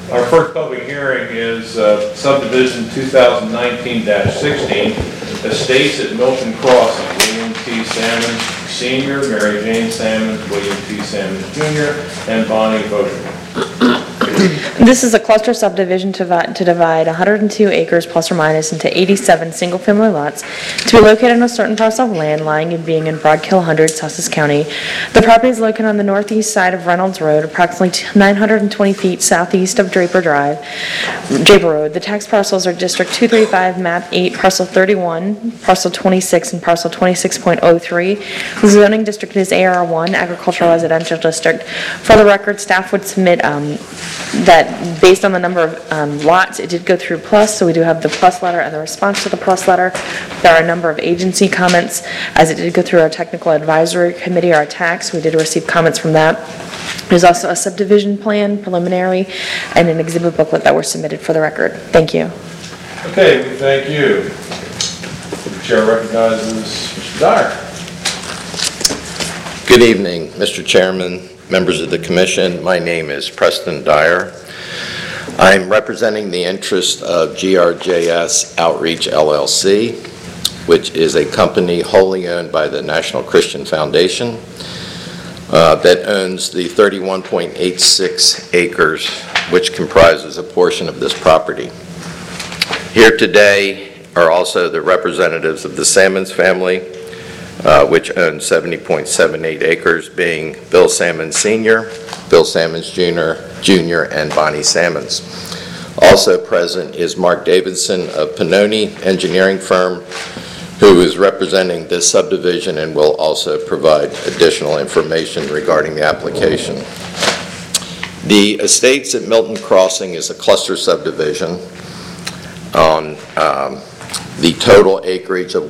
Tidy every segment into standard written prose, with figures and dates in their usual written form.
Our first public hearing is subdivision 2019-16, Estates at Milton Crossing, William T. Sammons Sr., Mary Jane Sammons, William T. Sammons Jr., and Bonnie Boschman. This is a cluster subdivision to divide 102 acres plus or minus into 87 single-family lots to be located on a certain parcel of land lying and being in Broadkill 100, Sussex County. The property is located on the northeast side of Reynolds Road, approximately 920 feet southeast of Draper Road. The tax parcels are District 235, Map 8, Parcel 31, Parcel 26, and Parcel 26.03. The zoning district is AR1, Agricultural Residential District. For the record, staff would submit that based on the number of lots, it did go through plus, so we do have the plus letter and the response to the plus letter. There are a number of agency comments, as it did go through our technical advisory committee, our tax. We did receive comments from that. There's also a subdivision plan, preliminary, and an exhibit booklet that were submitted for the record. Thank you. Okay, we thank you. The chair recognizes Mr. Dyer. Good evening, Mr. Chairman, members of the Commission. My name is Preston Dyer. I'm representing the interest of GRJS Outreach LLC, which is a company wholly owned by the National Christian Foundation that owns the 31.86 acres, which comprises a portion of this property. Here today are also the representatives of the Sammons family, which owns 70.78 acres, being Bill Sammons Sr., Bill Sammons Jr., and Bonnie Sammons. Also present is Mark Davidson of Pannoni Engineering Firm, who is representing this subdivision and will also provide additional information regarding the application. The Estates at Milton Crossing is a cluster subdivision on the total acreage of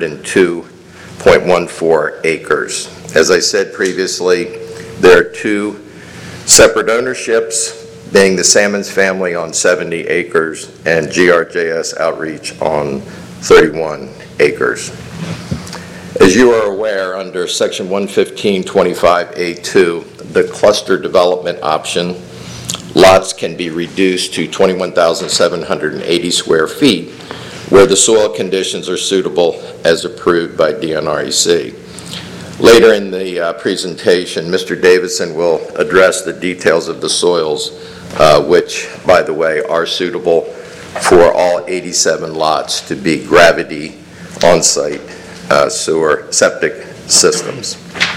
102.14 acres. As I said previously, there are two separate ownerships, being the Sammons family on 70 acres and GRJS Outreach on 31 acres. As you are aware, under Section 115.25A2, the cluster development option, lots can be reduced to 21,780 square feet where the soil conditions are suitable as approved by DNREC. Later in the presentation, Mr. Davidson will address the details of the soils, which, by the way, are suitable for all 87 lots to be gravity on-site sewer septic systems.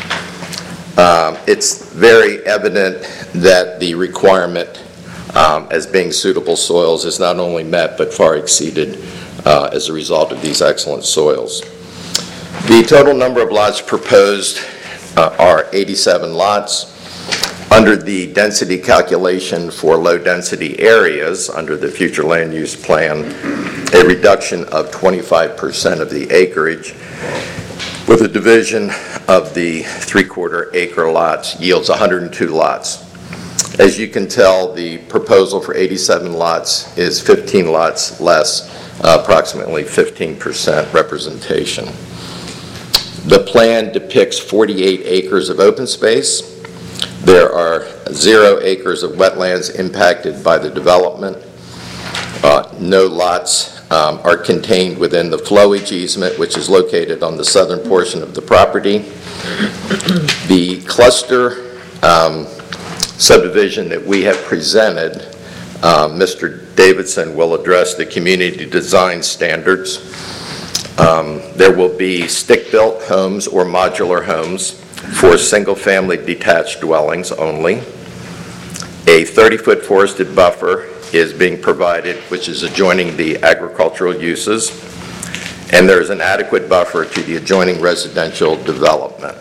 It's very evident that the requirement as being suitable soils is not only met but far exceeded as a result of these excellent soils. The total number of lots proposed are 87 lots. Under the density calculation for low-density areas under the future land use plan, a reduction of 25% of the acreage with a division of the 3/4 acre lots yields 102 lots. As you can tell, the proposal for 87 lots is 15 lots less, approximately 15% representation. The plan depicts 48 acres of open space. There are 0 acres of wetlands impacted by the development. No lots are contained within the flowage easement, which is located on the southern portion of the property. The cluster subdivision that we have presented, Mr. Davidson will address the community design standards. There will be stick-built homes or modular homes for single-family detached dwellings only. A 30-foot forested buffer is being provided, which is adjoining the agricultural uses, and there is an adequate buffer to the adjoining residential development.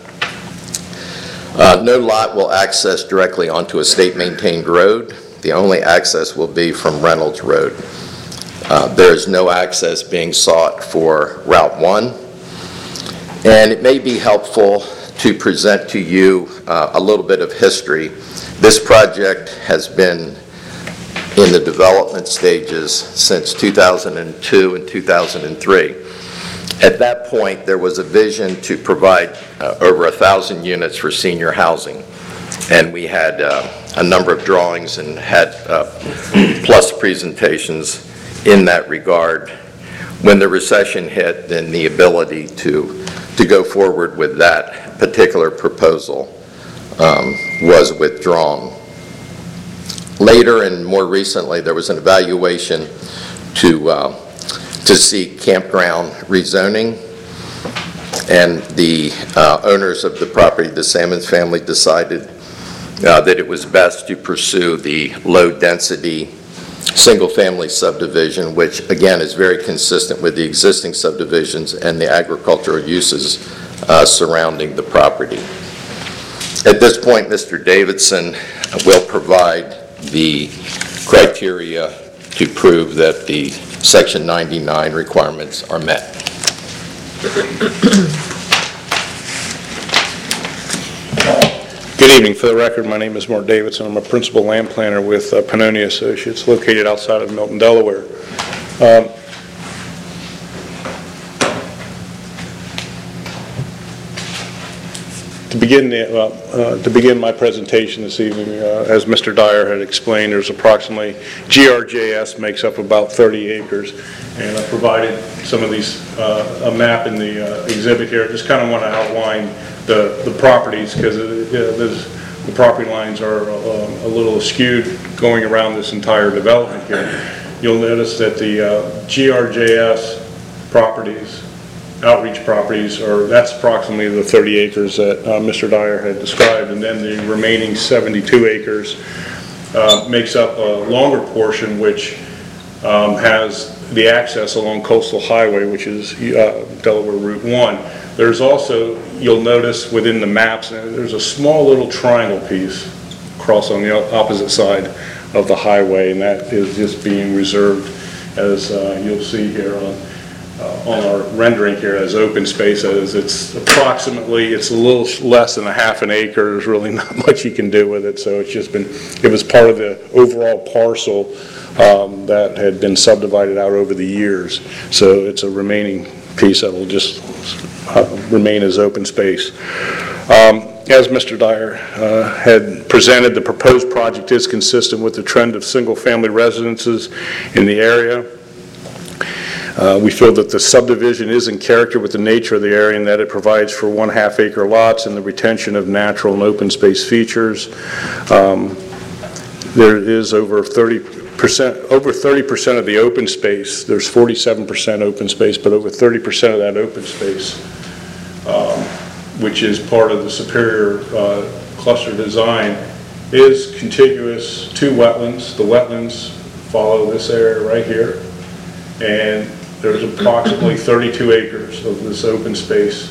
No lot will access directly onto a state-maintained road. The only access will be from Reynolds Road. There is no access being sought for Route 1, and it may be helpful to present to you a little bit of history. This project has been in the development stages since 2002 and 2003. At that point, there was a vision to provide over 1,000 units for senior housing, and we had a number of drawings and had plus presentations in that regard. When the recession hit, then the ability to go forward with that particular proposal was withdrawn. Later and more recently, there was an evaluation to seek campground rezoning, and the owners of the property, the Sammons family, decided that it was best to pursue the low-density single-family subdivision, which again is very consistent with the existing subdivisions and the agricultural uses surrounding the property. At this point, Mr. Davidson will provide the criteria to prove that the Section 99 requirements are met. Good evening. For the record, my name is Mark Davidson. I'm a principal land planner with Pannonia Associates, located outside of Milton, Delaware. To begin my presentation this evening, as Mr. Dyer had explained, there's approximately, GRJS makes up about 30 acres, and I provided some of these, a map in the exhibit here. I just kind of want to outline the properties, because the property lines are a little skewed going around this entire development here. You'll notice that the GRJS properties, outreach properties, that's approximately the 30 acres that Mr. Dyer had described, and then the remaining 72 acres makes up a longer portion which has the access along Coastal Highway, which is Delaware Route 1. There's also, you'll notice within the maps, there's a small little triangle piece across on the opposite side of the highway, and that is just being reserved, as you'll see here on our rendering here, as open space. As it's approximately, it's a little less than a half an acre. There's really not much you can do with it, so it's just been, it was part of the overall parcel that had been subdivided out over the years. So it's a remaining piece that will just remain as open space. As Mr. Dyer had presented, the proposed project is consistent with the trend of single-family residences in the area. We feel that the subdivision is in character with the nature of the area, and that it provides for 1/2 acre lots and the retention of natural and open space features. There is over 30% of the open space. There's 47% open space, but over 30% of that open space, which is part of the Superior cluster design, is contiguous to wetlands. The wetlands follow this area right here, and there's approximately 32 acres of this open space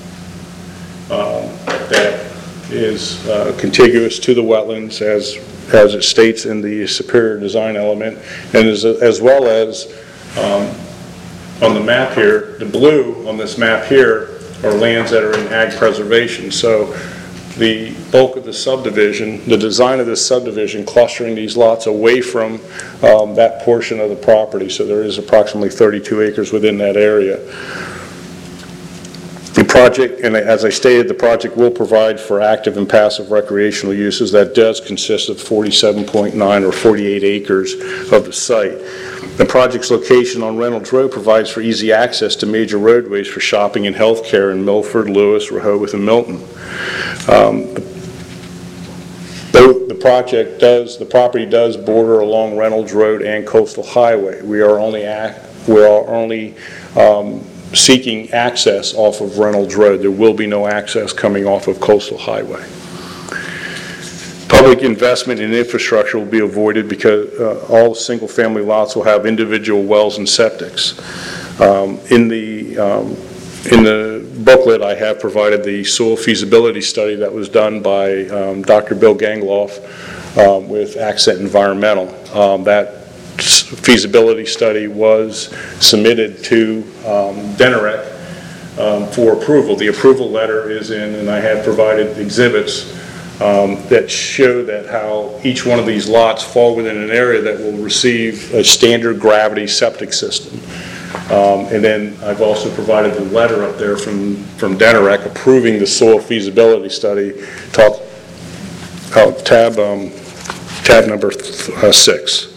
that is contiguous to the wetlands, as it states in the Superior design element, and as well as on the map here, the blue on this map here are lands that are in ag preservation. So the bulk of the subdivision, the design of this subdivision, clustering these lots away from that portion of the property. So there is approximately 32 acres within that area. The project, and as I stated, the project will provide for active and passive recreational uses. That does consist of 47.9 or 48 acres of the site. The project's location on Reynolds Road provides for easy access to major roadways for shopping and healthcare in Milford, Lewis, Rehoboth, and Milton. The property does border along Reynolds Road and Coastal Highway. We are only seeking access off of Reynolds Road. There will be no access coming off of Coastal Highway. Public investment in infrastructure will be avoided because all single-family lots will have individual wells and septics. In the booklet, I have provided the soil feasibility study that was done by Dr. Bill Gangloff with Accent Environmental. That feasibility study was submitted to Denarec for approval. The approval letter is in, and I have provided exhibits that show that how each one of these lots fall within an area that will receive a standard gravity septic system. And then I've also provided the letter up there from Denarec approving the soil feasibility study. Tab tab number 6.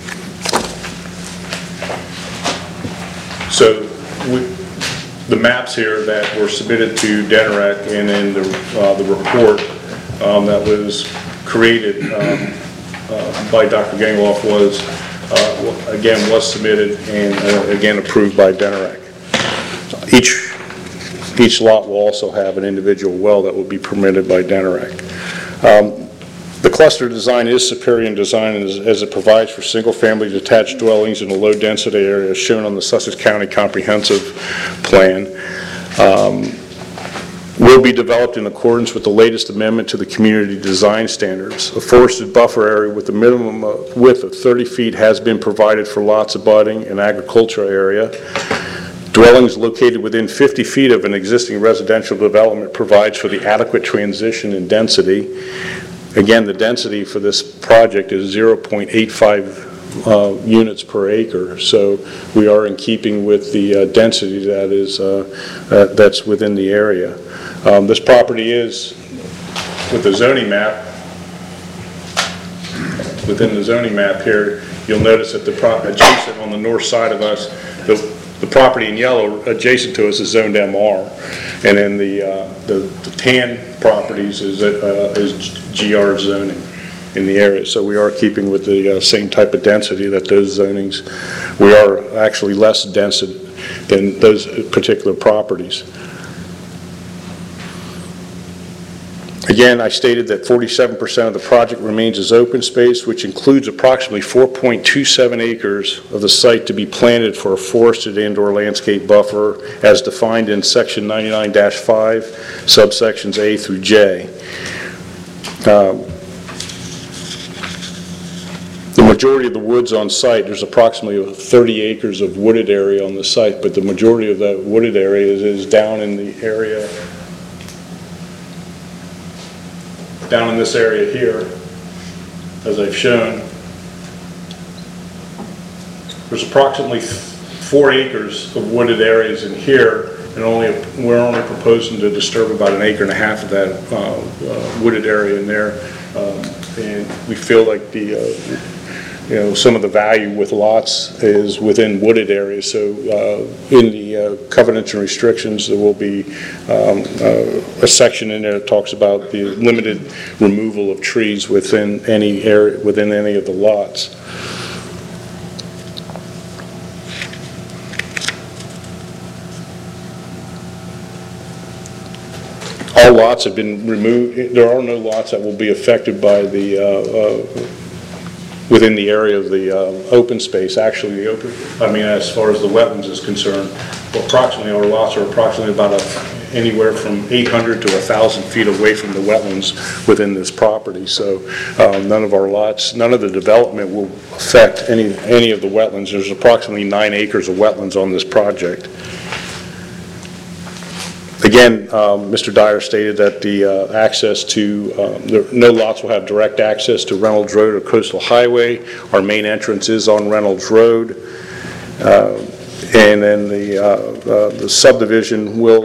So the maps here that were submitted to DENREC and in the report that was created by Dr. Gangloff was, again, was submitted and again approved by DENREC. Each lot will also have an individual well that will be permitted by DENREC. The cluster design is superior in design as it provides for single-family detached dwellings in a low-density area as shown on the Sussex County Comprehensive Plan. Will be developed in accordance with the latest amendment to the community design standards. A forested buffer area with a minimum width of 30 feet has been provided for lots abutting an agricultural area. Dwellings located within 50 feet of an existing residential development provides for the adequate transition in density. Again, the density for this project is 0.85 units per acre, so we are in keeping with the density that is that's within the area. This property is, with the zoning map, within the zoning map here, you'll notice that the adjacent on the north side of us, the property in yellow adjacent to us is zoned MR, and then the tan properties is GR zoning in the area. So we are keeping with the same type of density that those zonings. We are actually less dense than those particular properties. Again, I stated that 47% of the project remains as open space, which includes approximately 4.27 acres of the site to be planted for a forested indoor landscape buffer as defined in section 99-5, subsections A through J. The majority of the woods on site, there's approximately 30 acres of wooded area on the site, but the majority of that wooded area is down in the area down in this area here, as I've shown. There's approximately 4 acres of wooded areas in here, and we're only proposing to disturb about 1.5 acres of that wooded area in there. And we feel like some of the value with lots is within wooded areas. So in the covenants and restrictions, there will be a section in there that talks about the limited removal of trees within any area, within any of the lots. All lots have been removed. There are no lots that will be affected by the within the area of the open space. Actually, as far as the wetlands is concerned, approximately our lots are approximately about anywhere from 800 to 1,000 feet away from the wetlands within this property. So none of our lots, none of the development will affect any of the wetlands. There's approximately 9 acres of wetlands on this project. Again, Mr. Dyer stated that the access to, no lots will have direct access to Reynolds Road or Coastal Highway. Our main entrance is on Reynolds Road. And then the subdivision will,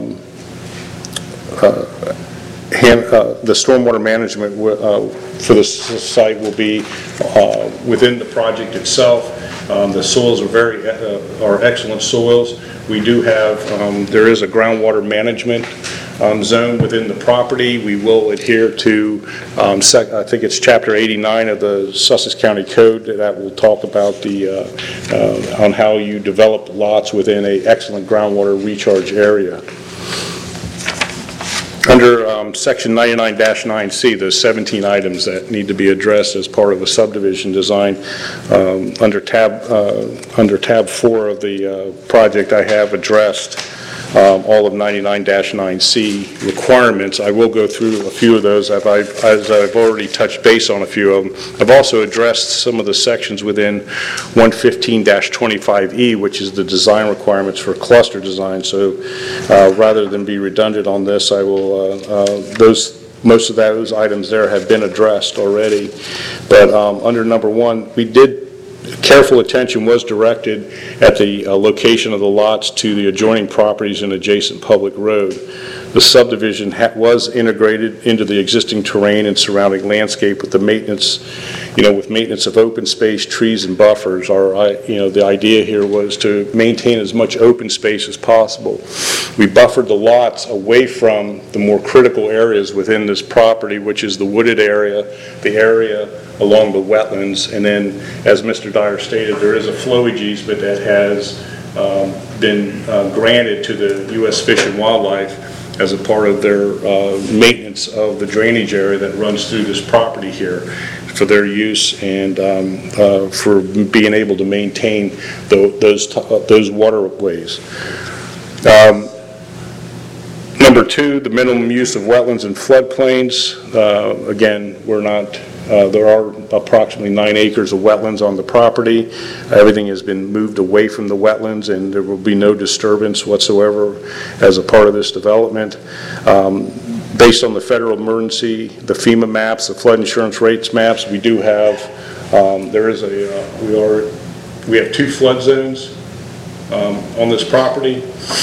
the stormwater management for the site will be within the project itself. The soils are excellent soils. We do have, there is a groundwater management zone within the property. We will adhere to, I think it's Chapter 89 of the Sussex County Code that will talk about on how you develop lots within an excellent groundwater recharge area. Under Section 99-9C, there's 17 items that need to be addressed as part of a subdivision design. Under tab 4 of the project, I have addressed all of 99-9C requirements. I will go through a few of those as I've already touched base on a few of them. I've also addressed some of the sections within 115-25E, which is the design requirements for cluster design. So rather than be redundant on this, I will, most of those items there have been addressed already. But under number 1, we did careful attention was directed at the location of the lots to the adjoining properties and adjacent public road. The subdivision was integrated into the existing terrain and surrounding landscape with the maintenance, with maintenance of open space, trees, and buffers. The idea here was to maintain as much open space as possible. We buffered the lots away from the more critical areas within this property, which is the wooded area, the area along the wetlands, and then, as Mr. Dyer stated, there is a flowage easement that has been granted to the U.S. Fish and Wildlife as a part of their maintenance of the drainage area that runs through this property here for their use and for being able to maintain those waterways. Number two, the minimum use of wetlands and floodplains. Again, there are approximately 9 acres of wetlands on the property. Everything has been moved away from the wetlands, and there will be no disturbance whatsoever as a part of this development. Based on the federal emergency, the FEMA maps, the flood insurance rates maps, we do have, we have 2 flood zones on this property.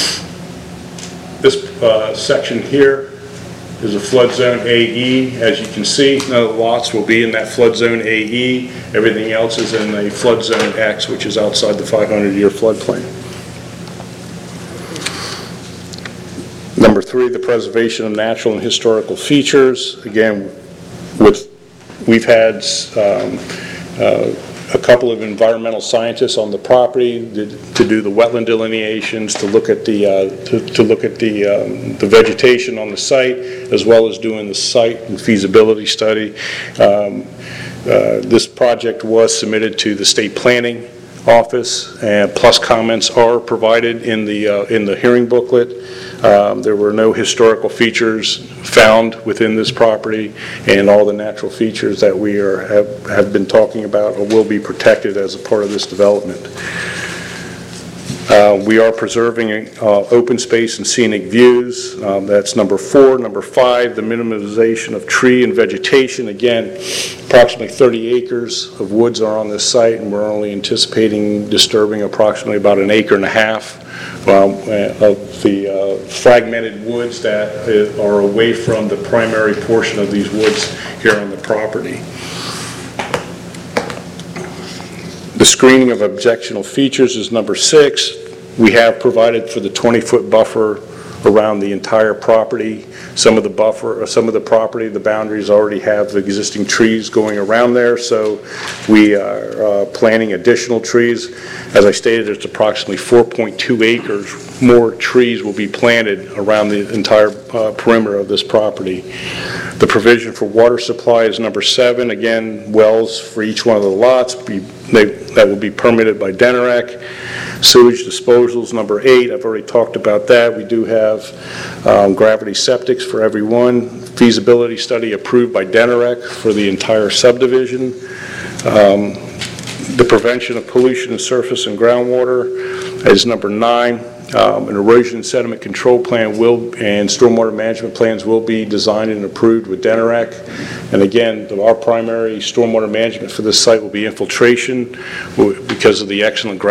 This section here is a flood zone AE. As you can see, none of the lots will be in that flood zone AE. Everything else is in a flood zone X, which is outside the 500-year floodplain. Number 3, the preservation of natural and historical features. Again, we've had a couple of environmental scientists on the property to do the wetland delineations, to look at the vegetation on the site, as well as doing the site and feasibility study. This project was submitted to the state planning office, and plus comments are provided in the hearing booklet. There were no historical features found within this property, and all the natural features that we have been talking about will be protected as a part of this development. We are preserving open space and scenic views. That's number 4. Number 5, the minimization of tree and vegetation. Again, approximately 30 acres of woods are on this site, and we're only anticipating disturbing approximately about 1.5 acres of the fragmented woods that are away from the primary portion of these woods here on the property. The screening of objectionable features is number 6. We have provided for the 20-foot buffer around the entire property. Some of the property, the boundaries already have the existing trees going around there, so we are planting additional trees. As I stated, it's approximately 4.2 acres more trees will be planted around the entire perimeter of this property. The provision for water supply is number 7. Again, wells for each one of the lots, that will be permitted by DENEREC. Sewage disposal is number 8. I've already talked about that. We do have gravity septics for everyone. Feasibility study approved by DENEREC for the entire subdivision. The prevention of pollution of surface and groundwater is number 9. An erosion and sediment control plan and stormwater management plans will be designed and approved with DENEREC. And again, our primary stormwater management for this site will be infiltration because of the excellent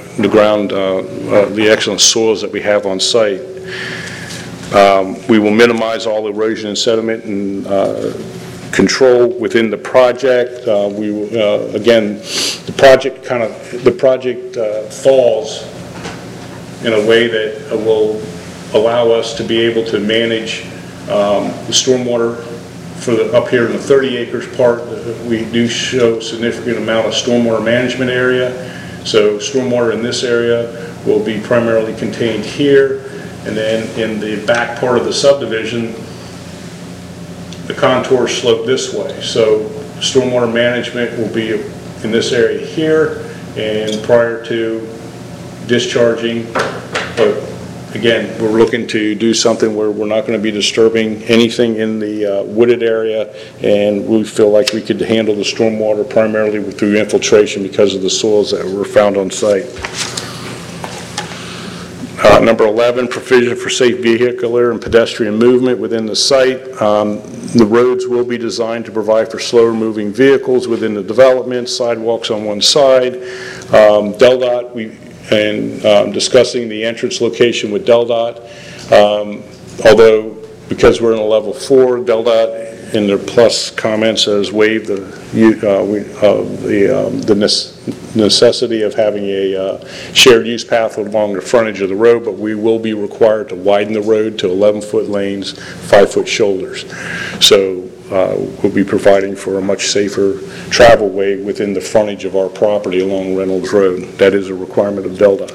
the excellent soils that we have on site. We will minimize all erosion and sediment and control within the project. We will, again, the project falls in a way that will allow us to be able to manage the stormwater for up here in the 30 acres part. We do show a significant amount of stormwater management area. So stormwater in this area will be primarily contained here, and then in the back part of the subdivision, the contours slope this way. So stormwater management will be in this area here, and prior to discharging, but again, we're looking to do something where we're not going to be disturbing anything in the wooded area, and we feel like we could handle the stormwater primarily through infiltration because of the soils that were found on site. Number 11, provision for safe vehicular and pedestrian movement within the site. The roads will be designed to provide for slower moving vehicles within the development, sidewalks on one side. DelDOT, discussing the entrance location with DelDOT. Although, because we're in a level 4, DelDOT in their plus comments has waived the necessity of having a shared use path along the frontage of the road, but we will be required to widen the road to 11-foot lanes, 5-foot shoulders. So we'll be providing for a much safer travel way within the frontage of our property along Reynolds Road. That is a requirement of DelDOT.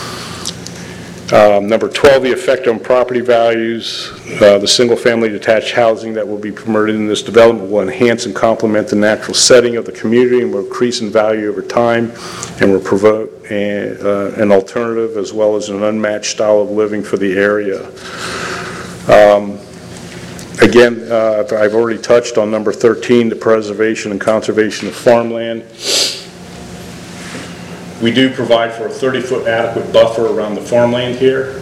Number 12, the effect on property values. The single-family detached housing that will be permitted in this development will enhance and complement the natural setting of the community and will increase in value over time and will promote an alternative as well as an unmatched style of living for the area. Again, I've already touched on number 13, the preservation and conservation of farmland. We do provide for a 30-foot adequate buffer around the farmland here,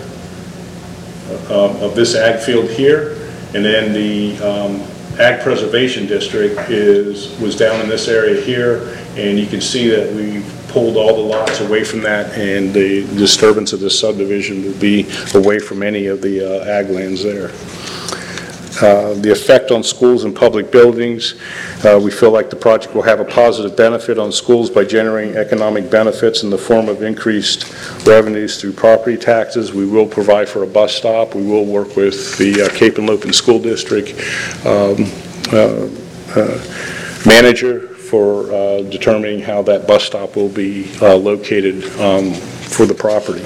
of this ag field here, and then the ag preservation district was down in this area here, and you can see that we pulled all the lots away from that, and the disturbance of this subdivision will be away from any of the ag lands there. The effect on schools and public buildings. We feel like the project will have a positive benefit on schools by generating economic benefits in the form of increased revenues through property taxes. We will provide for a bus stop. We will work with the Cape Henlopen School District manager for determining how that bus stop will be located for the property.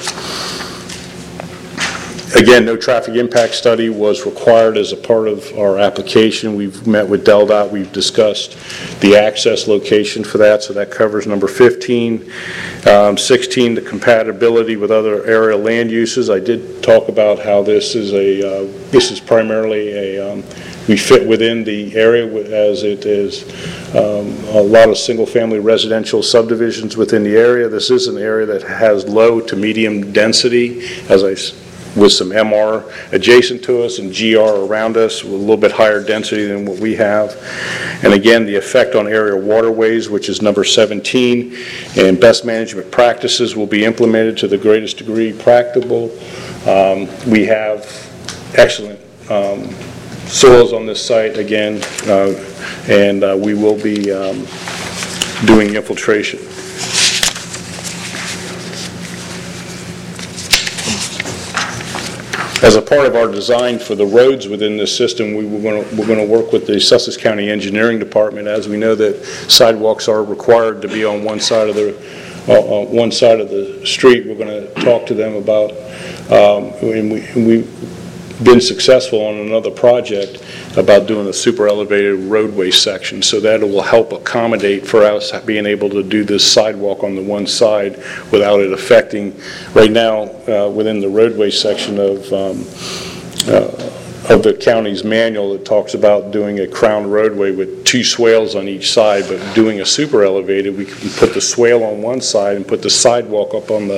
Again, no traffic impact study was required as a part of our application. We've met with DelDOT. We've discussed the access location for that, so that covers number 15. 16, the compatibility with other area land uses. I did talk about how this is primarily we fit within the area as it is a lot of single-family residential subdivisions within the area. This is an area that has low to medium density, with some MR adjacent to us and GR around us with a little bit higher density than what we have. And again, the effect on area waterways, which is number 17, and best management practices will be implemented to the greatest degree practicable. We have excellent soils on this site again, and we will be doing infiltration. As a part of our design for the roads within this system, we're going to work with the Sussex County Engineering Department, as we know that sidewalks are required to be on one side of the street. We're going to talk to them about, and we've been successful on another project about doing a super elevated roadway section, so that it will help accommodate for us being able to do this sidewalk on the one side without it affecting. Right now, within the roadway section of the county's manual, it talks about doing a crown roadway with 2 swales on each side, but doing a super elevated, we can put the swale on one side and put the sidewalk up on the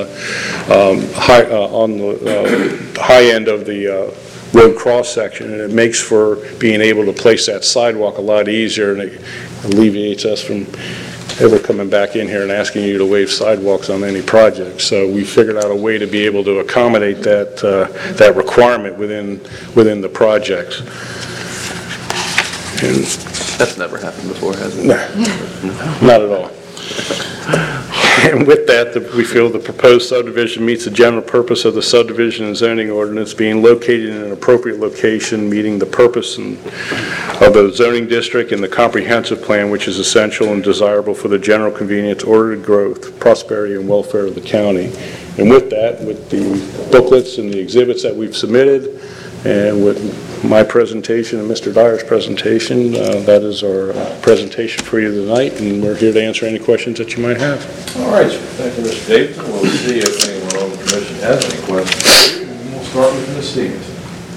high end of the road cross section, and it makes for being able to place that sidewalk a lot easier, and it alleviates us from ever coming back in here and asking you to waive sidewalks on any project. So we figured out a way to be able to accommodate that requirement within the projects. And that's never happened before, has it? Not at all. And with that, we feel the proposed subdivision meets the general purpose of the subdivision and zoning ordinance, being located in an appropriate location, meeting the purpose of the zoning district and the comprehensive plan, which is essential and desirable for the general convenience, ordered growth, prosperity, and welfare of the county. And with that, with the booklets and the exhibits that we've submitted, and with my presentation and Mr. Dyer's presentation, that is our presentation for you tonight, and we're here to answer any questions that you might have. All right, thank you, Mr. Davidson. We'll see if anyone on the commission has any questions. And we'll start with Ms. Stevens.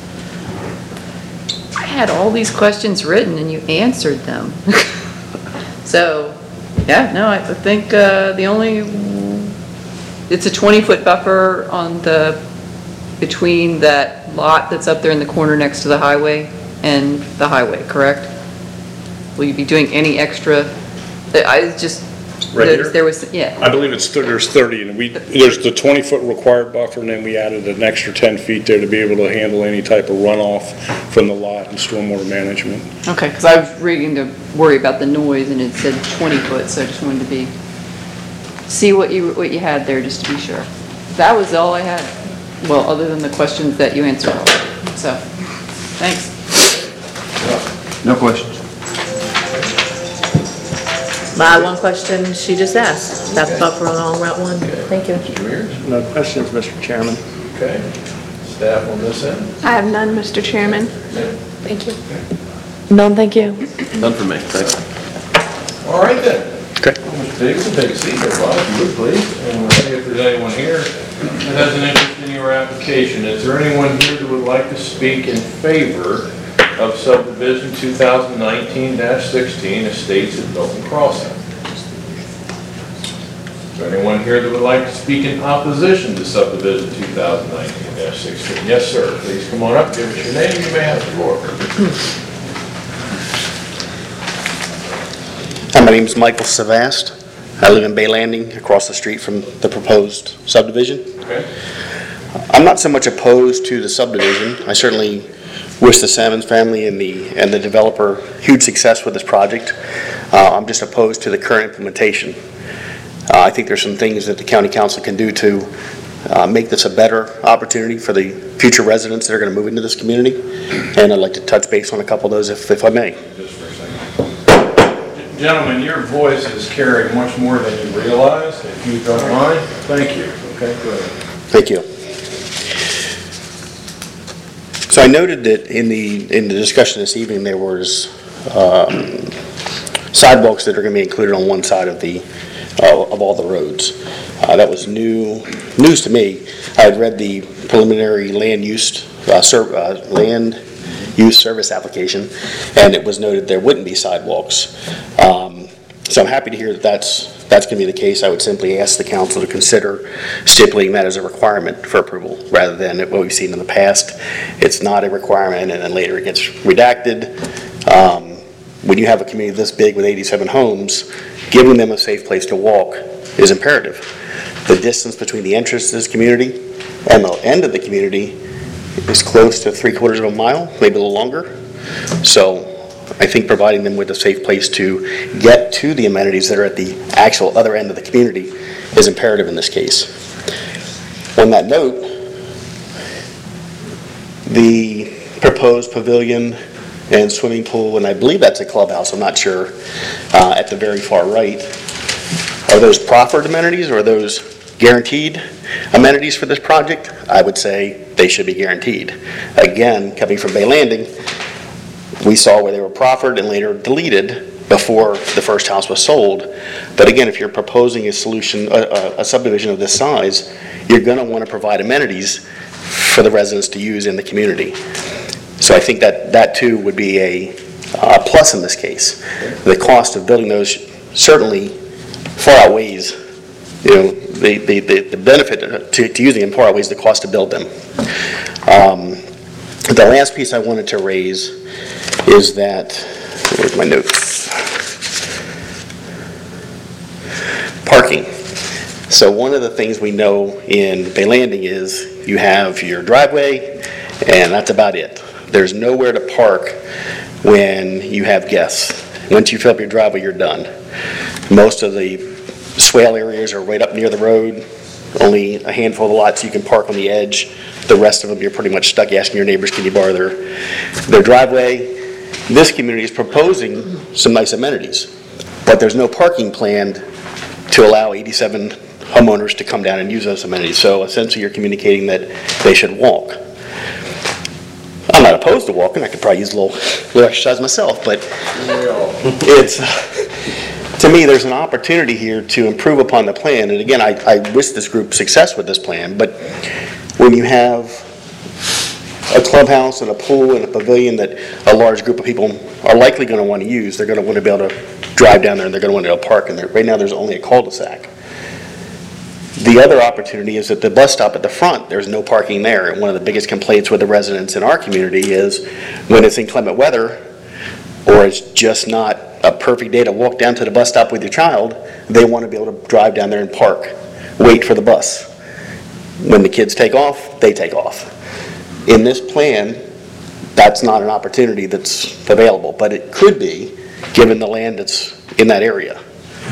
I had all these questions written and you answered them. So, yeah, no, I think it's a 20-foot buffer on the between that lot that's up there in the corner next to the highway and the highway, correct? Will you be doing any extra, I just, Right here? there was, yeah. I believe there's 30, and there's the 20-foot required buffer, and then we added an extra 10 feet there to be able to handle any type of runoff from the lot and stormwater management. Okay, because I was reading to worry about the noise and it said 20 foot, so I just wanted to see what you had there, just to be sure. That was all I had. Well, other than the questions that you answered. So, thanks. No questions. My one question she just asked, that's buffer along Route 1. Thank you. Mr. Mears? No questions, Mr. Chairman. Okay. Staff on this end? I have none, Mr. Chairman. Thank you. None, thank you. None for me, thanks. All right then. Okay. Mr. Davidson, take a seat here, Bob, if you would please. And we'll see if there's anyone here that has an interest in your application. Is there anyone here that would like to speak in favor of subdivision 2019-16 Estates at Milton Crossing? Is there anyone here that would like to speak in opposition to subdivision 2019-16? Yes, sir. Please come on up, give us your name, you may have the floor. Hi, my name is Michael Savast. I live in Bay Landing, across the street from the proposed subdivision. Okay. I'm not so much opposed to the subdivision. I certainly wish the Salmons family and the developer huge success with this project. I'm just opposed to the current implementation. I think there's some things that the county council can do to make this a better opportunity for the future residents that are going to move into this community. And I'd like to touch base on a couple of those if I may. Just for a second. Gentlemen, your voice is carrying much more than you realize. If you don't mind, thank you. Okay, go ahead. Thank you. So I noted that in the discussion this evening, there was sidewalks that are going to be included on one side of of all the roads. That was news to me. I had read the preliminary land use service application, and it was noted there wouldn't be sidewalks. So I'm happy to hear that that's going to be the case. I would simply ask the council to consider stipulating that as a requirement for approval, rather than what we've seen in the past. It's not a requirement, and then later it gets redacted. When you have a community this big with 87 homes, giving them a safe place to walk is imperative. The distance between the entrance to this community and the end of the community is close to 3/4 of a mile, maybe a little longer. So I think providing them with a safe place to get to the amenities that are at the actual other end of the community is imperative in this case. On that note, the proposed pavilion and swimming pool, and I believe that's a clubhouse, I'm not sure, at the very far right, are those proffered amenities or are those guaranteed amenities for this project? I would say they should be guaranteed. Again, coming from Bay Landing, we saw where they were proffered and later deleted before the first house was sold. But again, if you're proposing a solution, a subdivision of this size, you're going to want to provide amenities for the residents to use in the community. So I think that too would be a plus in this case. The cost of building those certainly far outweighs, the benefit to using them far outweighs the cost to build them. The last piece I wanted to raise is that, where's my notes? Parking. So one of the things we know in Bay Landing is you have your driveway and that's about it. There's nowhere to park when you have guests. Once you fill up your driveway, you're done. Most of the swale areas are right up near the road. Only a handful of the lots you can park on the edge. The rest of them, you're pretty much stuck asking your neighbors, can you borrow their driveway? This community is proposing some nice amenities, but there's no parking planned to allow 87 homeowners to come down and use those amenities. So essentially you're communicating that they should walk. I'm not opposed to walking. I could probably use a little exercise myself, but it's, to me, there's an opportunity here to improve upon the plan. And again, I wish this group success with this plan, but when you have a clubhouse and a pool and a pavilion that a large group of people are likely going to want to use, they're going to want to be able to drive down there and they're going to want to be able to park in there. Right now there's only a cul-de-sac. The other opportunity is at the bus stop at the front, there's no parking there. And one of the biggest complaints with the residents in our community is when it's inclement weather, or it's just not a perfect day to walk down to the bus stop with your child, they want to be able to drive down there and park, wait for the bus. When the kids take off, they take off. In this plan, that's not an opportunity that's available, but it could be, given the land that's in that area.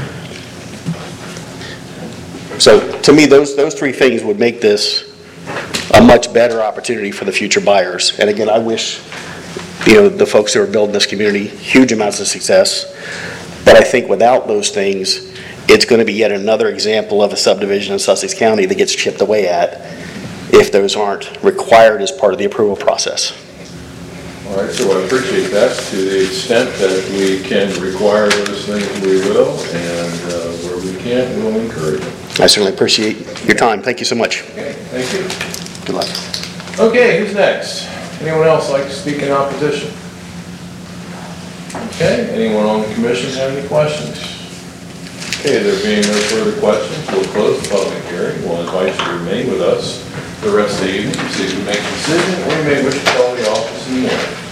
So to me, those three things would make this a much better opportunity for the future buyers. And again, I wish, the folks who are building this community huge amounts of success. But I think without those things, it's going to be yet another example of a subdivision in Sussex County that gets chipped away at if those aren't required as part of the approval process. All right, so I appreciate that. To the extent that we can require those things, we will, and where we can't, we'll encourage them. I certainly appreciate your time. Thank you so much. Okay, thank you. Good luck. Okay, who's next? Anyone else like to speak in opposition? Okay, anyone on the commission have any questions? Okay, there being no further questions, we'll close the public hearing. We'll invite you to remain with us the rest of the evening to see if we make a decision, or you may wish to call the office in the morning.